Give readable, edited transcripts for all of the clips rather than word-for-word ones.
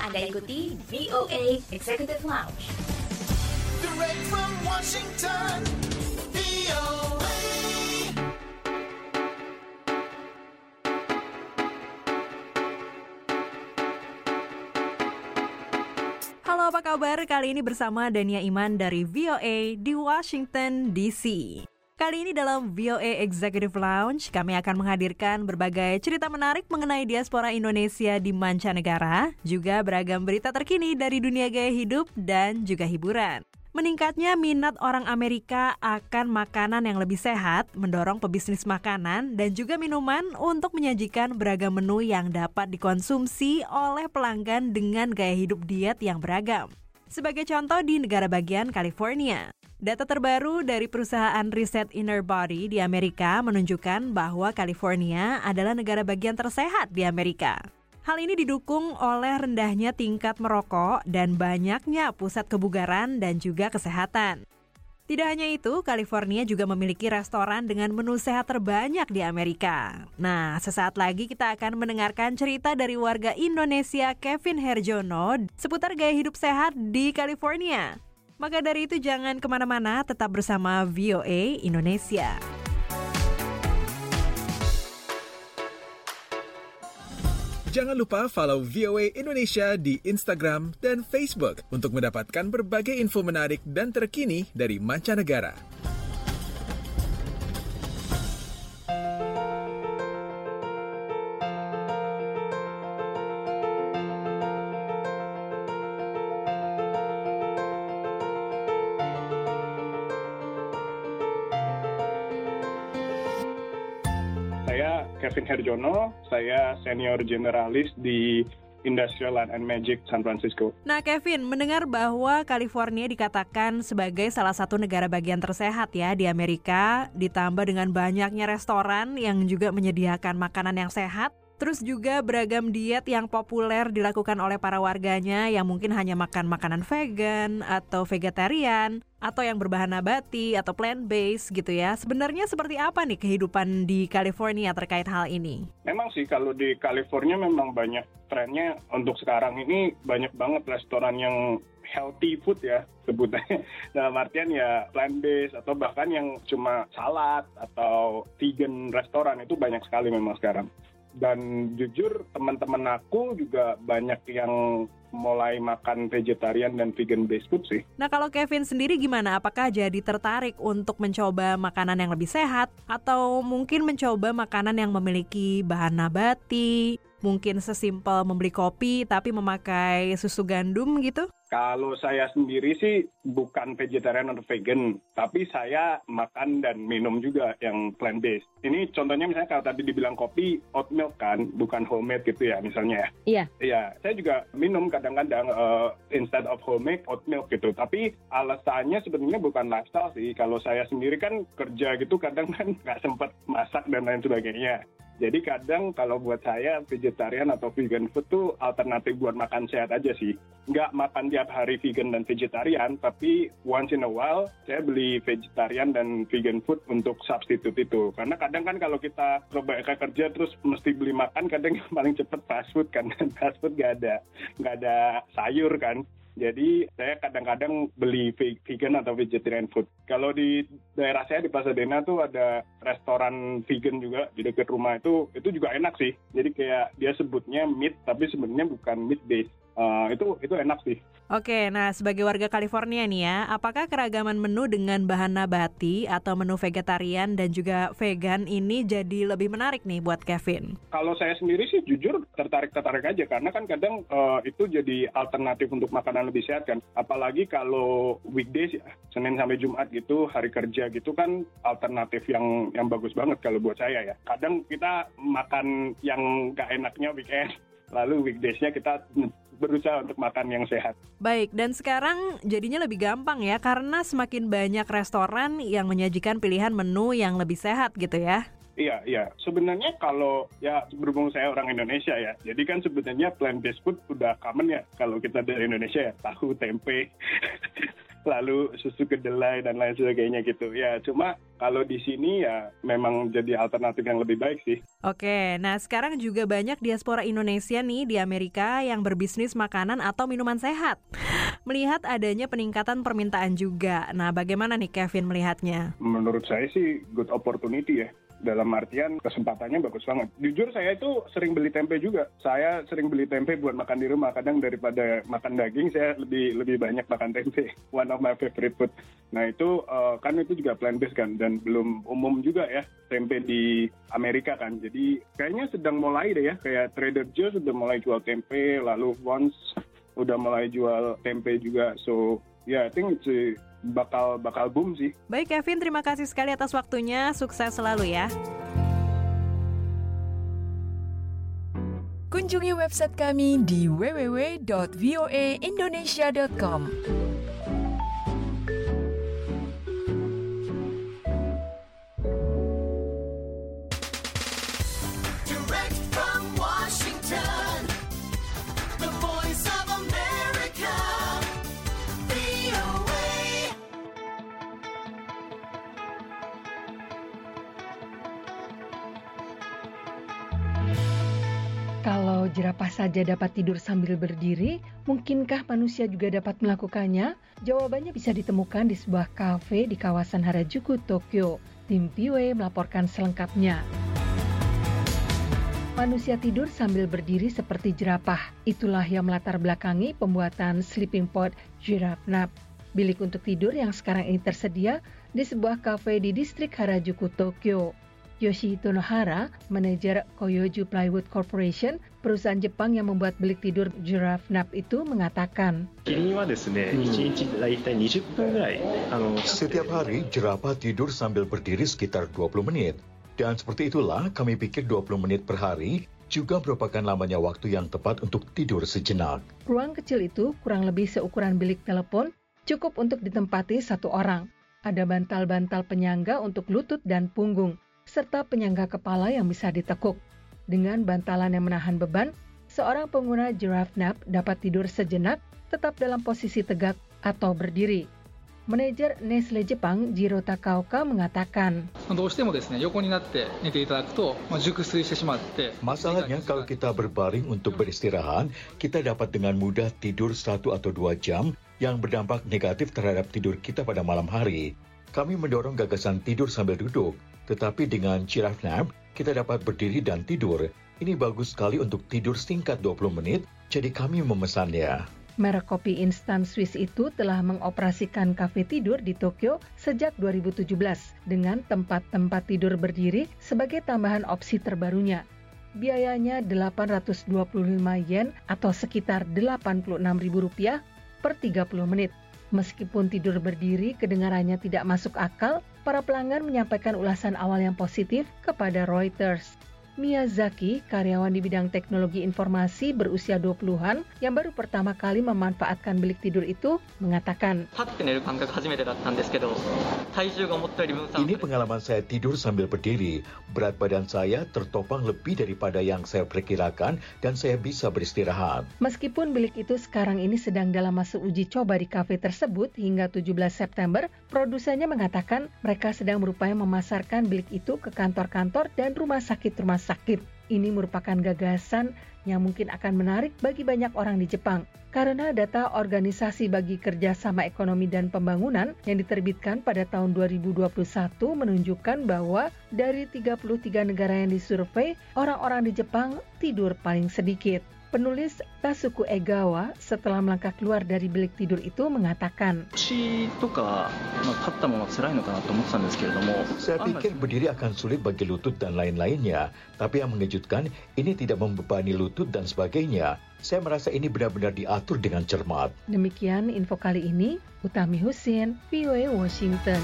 Anda ikuti VOA Executive Lounge. Direct from Washington, VOA. Halo, apa kabar? Kali ini bersama Dania Iman dari VOA di Washington, D.C. Kali ini dalam VOA Executive Lounge, kami akan menghadirkan berbagai cerita menarik mengenai diaspora Indonesia di mancanegara, juga beragam berita terkini dari dunia gaya hidup dan juga hiburan. Meningkatnya minat orang Amerika akan makanan yang lebih sehat, mendorong pebisnis makanan dan juga minuman untuk menyajikan beragam menu yang dapat dikonsumsi oleh pelanggan dengan gaya hidup diet yang beragam. Sebagai contoh di negara bagian California, data terbaru dari perusahaan riset Inner Body di Amerika menunjukkan bahwa California adalah negara bagian tersehat di Amerika. Hal ini didukung oleh rendahnya tingkat merokok dan banyaknya pusat kebugaran dan juga kesehatan. Tidak hanya itu, California juga memiliki restoran dengan menu sehat terbanyak di Amerika. Nah, sesaat lagi kita akan mendengarkan cerita dari warga Indonesia Kevin Herjono seputar gaya hidup sehat di California. Maka dari itu jangan kemana-mana, tetap bersama VOA Indonesia. Jangan lupa follow VOA Indonesia di Instagram dan Facebook untuk mendapatkan berbagai info menarik dan terkini dari mancanegara. Saya Kevin Herjono, saya senior generalis di Industrial Land and Magic San Francisco. Nah Kevin, mendengar bahwa California dikatakan sebagai salah satu negara bagian tersehat ya di Amerika, ditambah dengan banyaknya restoran yang juga menyediakan makanan yang sehat, terus juga beragam diet yang populer dilakukan oleh para warganya yang mungkin hanya makan makanan vegan atau vegetarian, atau yang berbahan nabati atau plant-based gitu ya. Sebenarnya seperti apa nih kehidupan di California terkait hal ini? Memang sih kalau di California memang banyak trennya untuk sekarang ini, banyak banget restoran yang healthy food ya sebutnya. Dalam artian ya plant-based atau bahkan yang cuma salad atau vegan restoran itu banyak sekali memang sekarang. Dan jujur teman-teman aku juga banyak yang mulai makan vegetarian dan vegan based food sih. Nah kalau Kevin sendiri gimana? Apakah jadi tertarik untuk mencoba makanan yang lebih sehat? Atau mungkin mencoba makanan yang memiliki bahan nabati? Mungkin sesimpel membeli kopi tapi memakai susu gandum gitu? Kalau saya sendiri sih bukan vegetarian atau vegan, tapi saya makan dan minum juga yang plant-based. Ini contohnya misalnya kalau tadi dibilang kopi, oat milk kan, bukan homemade gitu ya misalnya ya. Iya. Iya, saya juga minum kadang-kadang instead of homemade, oat milk gitu. Tapi alasannya sebenarnya bukan lifestyle sih. Kalau saya sendiri kan kerja gitu kadang kan nggak sempat masak dan lain sebagainya. Jadi kadang kalau buat saya vegetarian atau vegan food tuh alternatif buat makan sehat aja sih. Nggak makan tiap hari vegan dan vegetarian, tapi once in a while saya beli vegetarian dan vegan food untuk substitute itu. Karena kadang kan kalau kita kebanyakan kerja terus mesti beli makan, kadang yang paling cepet fast food kan. Dan fast food nggak ada sayur kan. Jadi saya kadang-kadang beli vegan atau vegetarian food. Kalau di daerah saya di Pasadena tuh ada restoran vegan juga di dekat rumah itu juga enak sih. Jadi kayak dia sebutnya meat tapi sebenarnya bukan meat based. Itu enak sih. Oke, nah sebagai warga California nih ya, apakah keragaman menu dengan bahan nabati atau menu vegetarian dan juga vegan ini jadi lebih menarik nih buat Kevin? Kalau saya sendiri sih jujur tertarik aja karena kan kadang itu jadi alternatif untuk makanan lebih sehat kan. Apalagi kalau weekdays ya, Senin sampai Jumat gitu, hari kerja gitu kan alternatif yang bagus banget kalau buat saya ya. Kadang kita makan yang gak enaknya weekend. Lalu weekdays-nya kita berusaha untuk makan yang sehat. Baik, dan sekarang jadinya lebih gampang ya karena semakin banyak restoran yang menyajikan pilihan menu yang lebih sehat gitu ya. Iya. Sebenarnya kalau ya berhubung saya orang Indonesia ya, jadi kan sebenarnya plant-based food udah common ya kalau kita dari Indonesia ya, tahu, tempe. lalu susu kedelai dan lain sebagainya gitu. Ya, cuma kalau di sini ya memang jadi alternatif yang lebih baik sih. Oke, nah sekarang juga banyak diaspora Indonesia nih di Amerika yang berbisnis makanan atau minuman sehat. Melihat adanya peningkatan permintaan juga. Nah, bagaimana nih Kevin melihatnya? Menurut saya sih good opportunity ya. Dalam artian kesempatannya bagus banget. Jujur saya itu sering beli tempe juga. Saya sering beli tempe buat makan di rumah. Kadang daripada makan daging, saya lebih banyak makan tempe. One of my favorite food. Nah itu kan itu juga plant-based kan. Dan belum umum juga ya tempe di Amerika kan. Jadi kayaknya sedang mulai deh ya. Kayak Trader Joe's sudah mulai jual tempe. Lalu Vons udah mulai jual tempe juga. So yeah, I think it's bakal boom sih. Baik Kevin, terima kasih sekali atas waktunya. Sukses selalu ya. Kunjungi website kami di www.voaindonesia.com. Direct from Washington, the voice of America, VOA. Kalau jerapah saja dapat tidur sambil berdiri, mungkinkah manusia juga dapat melakukannya? Jawabannya bisa ditemukan di sebuah kafe di kawasan Harajuku, Tokyo. Tim VOA melaporkan selengkapnya. Manusia tidur sambil berdiri seperti jerapah. Itulah yang melatar belakangi pembuatan sleeping pod Giraffe Nap. Bilik untuk tidur yang sekarang ini tersedia di sebuah kafe di distrik Harajuku, Tokyo. Yoshihito Nohara, manajer Koyoju Plywood Corporation, perusahaan Jepang yang membuat bilik tidur Giraffe Nap itu mengatakan, Setiap hari, jerapah tidur sambil berdiri sekitar 20 menit. Dan seperti itulah, kami pikir 20 menit per hari juga merupakan lamanya waktu yang tepat untuk tidur sejenak. Ruang kecil itu kurang lebih seukuran bilik telepon, cukup untuk ditempati satu orang. Ada bantal-bantal penyangga untuk lutut dan punggung, serta penyangga kepala yang bisa ditekuk. Dengan bantalan yang menahan beban, seorang pengguna Giraffe Nap dapat tidur sejenak, tetap dalam posisi tegak atau berdiri. Manajer Nestle Jepang, Jiro Takaoka, mengatakan, Masalahnya kalau kita berbaring untuk beristirahat, kita dapat dengan mudah tidur 1 atau 2 jam yang berdampak negatif terhadap tidur kita pada malam hari. Kami mendorong gagasan tidur sambil duduk, tetapi dengan Giraffe Nap, kita dapat berdiri dan tidur. Ini bagus sekali untuk tidur singkat 20 menit, jadi kami memesannya. Merek kopi instan Swiss itu telah mengoperasikan kafe tidur di Tokyo sejak 2017 dengan tempat-tempat tidur berdiri sebagai tambahan opsi terbarunya. Biayanya 825 yen atau sekitar Rp86.000 per 30 menit. Meskipun tidur berdiri kedengarannya tidak masuk akal, para pelanggan menyampaikan ulasan awal yang positif kepada Reuters. Miyazaki, karyawan di bidang teknologi informasi berusia 20-an yang baru pertama kali memanfaatkan bilik tidur itu, mengatakan, Ini pengalaman saya tidur sambil berdiri. Berat badan saya tertopang lebih daripada yang saya perkirakan dan saya bisa beristirahat. Meskipun bilik itu sekarang ini sedang dalam masa uji coba di kafe tersebut hingga 17 September, produsennya mengatakan mereka sedang berupaya memasarkan bilik itu ke kantor-kantor dan rumah sakit. Ini merupakan gagasan yang mungkin akan menarik bagi banyak orang di Jepang. Karena data Organisasi Bagi Kerjasama Ekonomi dan Pembangunan yang diterbitkan pada tahun 2021 menunjukkan bahwa dari 33 negara yang disurvei, orang-orang di Jepang tidur paling sedikit. Penulis Tasuku Egawa setelah melangkah keluar dari bilik tidur itu mengatakan, Saya pikir berdiri akan sulit bagi lutut dan lain-lainnya, tapi yang mengejutkan, ini tidak membebani lutut dan sebagainya. Saya merasa ini benar-benar diatur dengan cermat. Demikian info kali ini, Utami Husin, VOA Washington.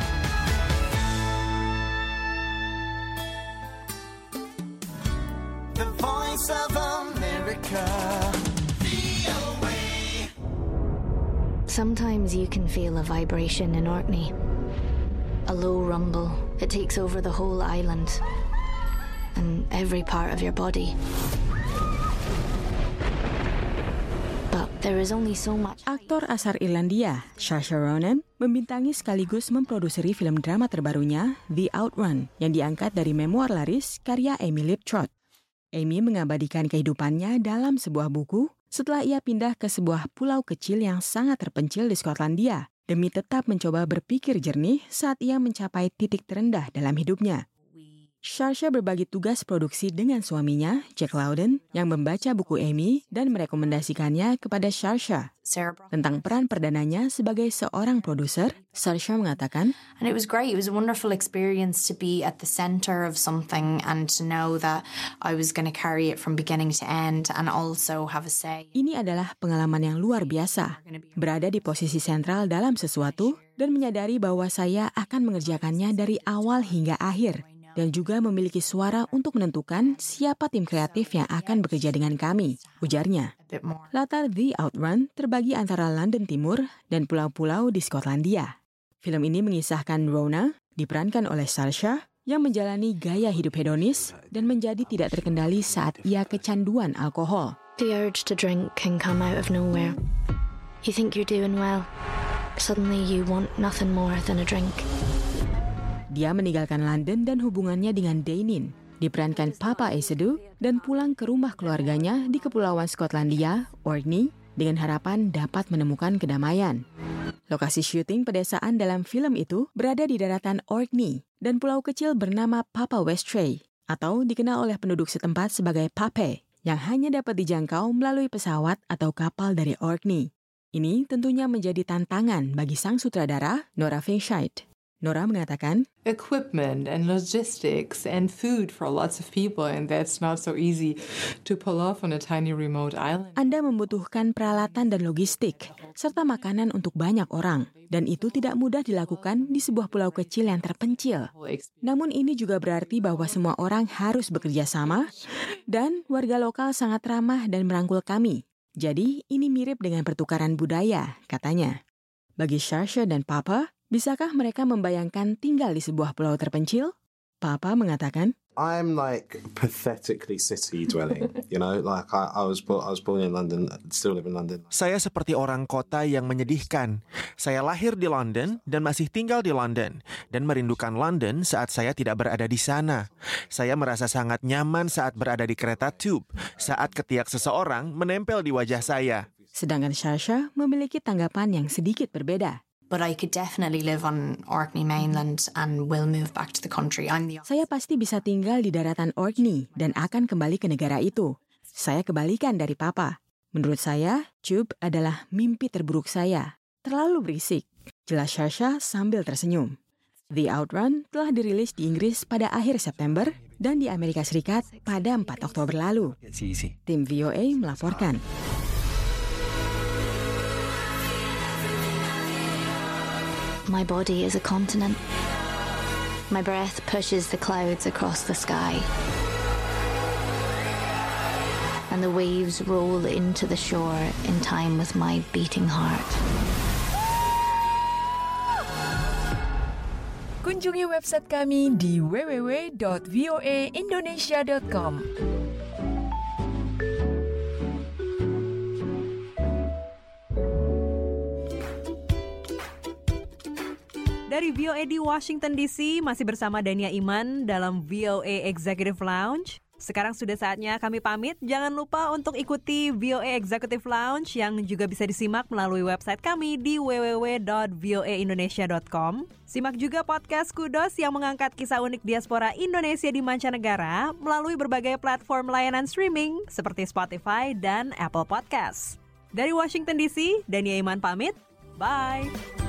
The voice of America, VOA. Sometimes you can feel a vibration in Orkney. A low rumble. It takes over the whole island and every part of your body. But There is only so much. Aktor asal Irlandia, Saoirse Ronan, membintangi sekaligus memproduseri film drama terbarunya, The Outrun, yang diangkat dari memoir laris karya Amy Liptrot. Amy mengabadikan kehidupannya dalam sebuah buku setelah ia pindah ke sebuah pulau kecil yang sangat terpencil di Skotlandia, demi tetap mencoba berpikir jernih saat ia mencapai titik terendah dalam hidupnya. Saoirse berbagi tugas produksi dengan suaminya, Jack Lowden, yang membaca buku Amy dan merekomendasikannya kepada Saoirse. Tentang peran perdananya sebagai seorang produser, Saoirse mengatakan, And it was great. It was a wonderful experience to be at the center of something and to know that I was going to carry it from beginning to end and also have a say. Ini adalah pengalaman yang luar biasa. Berada di posisi sentral dalam sesuatu dan menyadari bahwa saya akan mengerjakannya dari awal hingga akhir. Dan juga memiliki suara untuk menentukan siapa tim kreatif yang akan bekerja dengan kami, ujarnya. Latar The Outrun terbagi antara London Timur dan pulau-pulau di Skotlandia. Film ini mengisahkan Rona, diperankan oleh Saoirse, yang menjalani gaya hidup hedonis dan menjadi tidak terkendali saat ia kecanduan alkohol. The urge to drink can come out of nowhere. You think you're doing well. Suddenly you want nothing more than a drink. Dia meninggalkan London dan hubungannya dengan Dainin, diperankan Papa Esedu, dan pulang ke rumah keluarganya di Kepulauan Skotlandia, Orkney, dengan harapan dapat menemukan kedamaian. Lokasi syuting pedesaan dalam film itu berada di daratan Orkney dan pulau kecil bernama Papa Westray, atau dikenal oleh penduduk setempat sebagai Pape, yang hanya dapat dijangkau melalui pesawat atau kapal dari Orkney. Ini tentunya menjadi tantangan bagi sang sutradara, Nora Fingscheid. Nora mengatakan, Equipment and logistics and food for lots of people, and that's not so easy to pull off on a tiny remote island. Anda membutuhkan peralatan dan logistik, serta makanan untuk banyak orang, dan itu tidak mudah dilakukan di sebuah pulau kecil yang terpencil. Namun ini juga berarti bahwa semua orang harus bekerja sama, dan warga lokal sangat ramah dan merangkul kami. Jadi ini mirip dengan pertukaran budaya, katanya. Bagi Saoirse dan Papa, bisakah mereka membayangkan tinggal di sebuah pulau terpencil? Papa mengatakan, I'm like pathetically city dwelling, you know, like I was born in London, still live in London. Saya seperti orang kota yang menyedihkan. Saya lahir di London dan masih tinggal di London dan merindukan London saat saya tidak berada di sana. Saya merasa sangat nyaman saat berada di kereta tube, saat ketiak seseorang menempel di wajah saya. Sedangkan Saoirse memiliki tanggapan yang sedikit berbeda. But I could definitely live on Orkney mainland and will move back to the country. Saya pasti bisa tinggal di daratan Orkney dan akan kembali ke negara itu. Saya kebalikan dari Papa. Menurut saya, Tube adalah mimpi terburuk saya. Terlalu berisik, jelas Saoirse sambil tersenyum. The Outrun telah dirilis di Inggris pada akhir September dan di Amerika Serikat pada 4 Oktober lalu. Tim VOA melaporkan. My body is a continent. My breath pushes the clouds across the sky. And the waves roll into the shore in time with my beating heart. Kunjungi website kami di www.voaindonesia.com. Dari VOA di Washington DC, masih bersama Dania Iman dalam VOA Executive Lounge. Sekarang sudah saatnya kami pamit. Jangan lupa untuk ikuti VOA Executive Lounge yang juga bisa disimak melalui website kami di www.voaindonesia.com. Simak juga podcast Kudos yang mengangkat kisah unik diaspora Indonesia di mancanegara melalui berbagai platform layanan streaming seperti Spotify dan Apple Podcasts. Dari Washington DC, Dania Iman pamit. Bye!